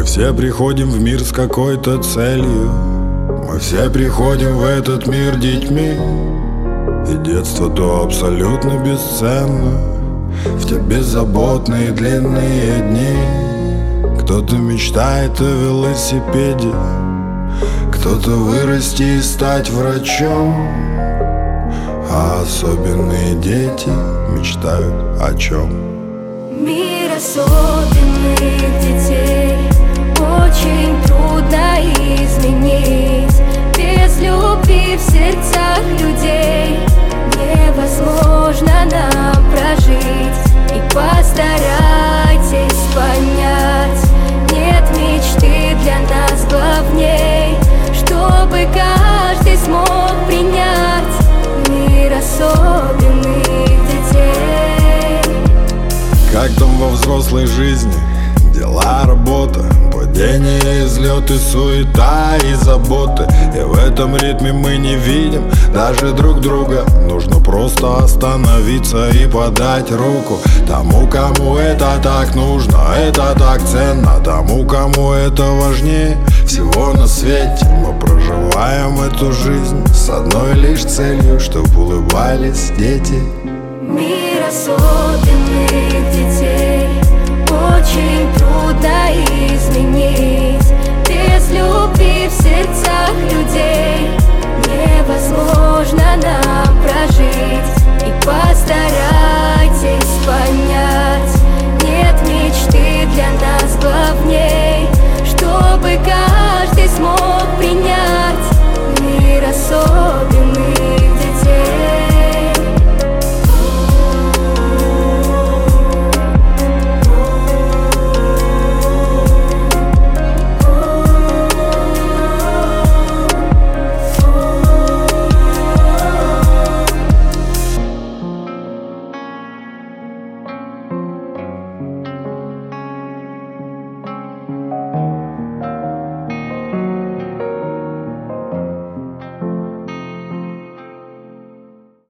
все приходим в мир с какой-то целью. Мы все приходим в этот мир детьми, и детство то абсолютно бесценно. В те беззаботные длинные дни кто-то мечтает о велосипеде, кто-то вырасти и стать врачом, а особенные дети мечтают о чем? Мир особенных детей очень трудно изменить. Без любви в сердцах людей невозможно нам прожить. И постарайтесь понять, нет мечты для нас главней, чтобы каждый смог принять мир особенных детей. Как там во взрослой жизни? Дела, работа, падение, излеты, суета и заботы. И в этом ритме мы не видим даже друг друга. Нужно просто остановиться и подать руку тому, кому это так нужно, это так ценно, тому, кому это важнее всего на свете. Мы проживаем эту жизнь с одной лишь целью, чтоб улыбались дети. Мир особенных детей очень трудно изменить. Без любви в сердцах людей невозможно нам прожить. И постараться